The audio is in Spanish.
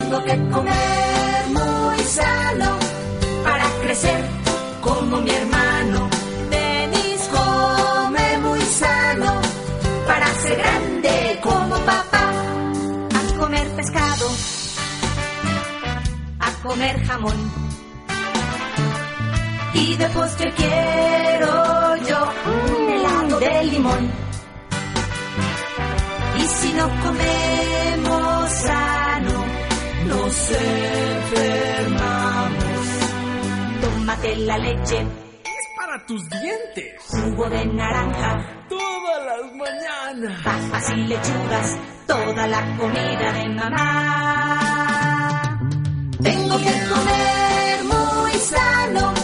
Tengo que comer muy sano para crecer como mi hermano. Denis come muy sano para ser grande como papá. A comer pescado, a comer jamón. Y de postre quiero yo un helado de limón. Y si no comemos sano, nos enfermamos. Tómate la leche, es para tus dientes. Jugo de naranja, todas las mañanas. Papas y lechugas, toda la comida de mamá. Tengo que comer muy sano